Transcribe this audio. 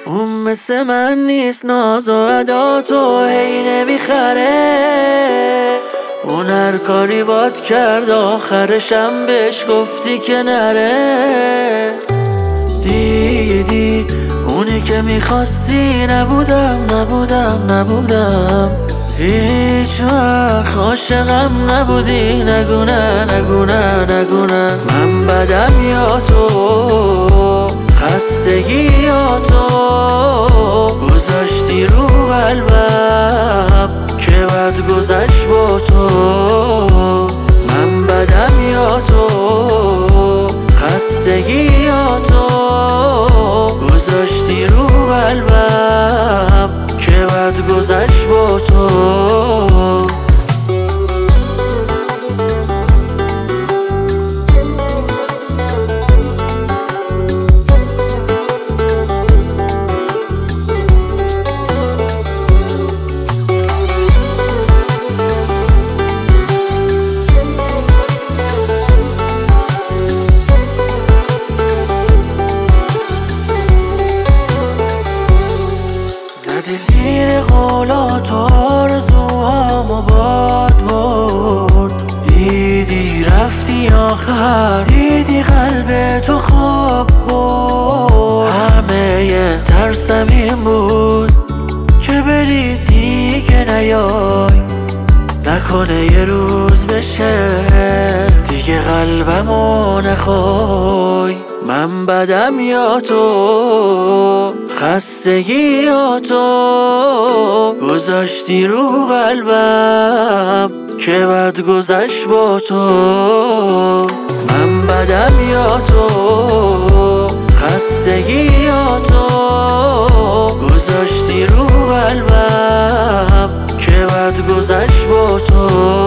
اون مثل من نیست، ناز و ادا تو هی نمیخره. اون هر کاری باد کرد آخرشم بهش گفتی که نره. دیدی اونی که میخواستی نبودم. هیچ وقت عاشقم نبودی، نگو نه. من بدم یا تو، خستگی یا تو گذاشتی رو قلبم که بد گذشت با تو. من بدم یا تو، خستگی یا تو گذاشتی رو قلبم که بد گذشت با تو. زیر قولات آرزوهامو باد برد. دیدی رفتی آخر، دیدی قلب تو خواب برد. همه ترسم این بود که بری دیگه نیای، نکنه یه روز بشه دیگه قلبمو نخوای. من بدم یا تو، خستگی یا تو گذاشتی رو قلبم که بد گذشت با تو. من بدم یا تو، خستگی یا تو گذاشتی رو قلبم که بد گذشت با تو.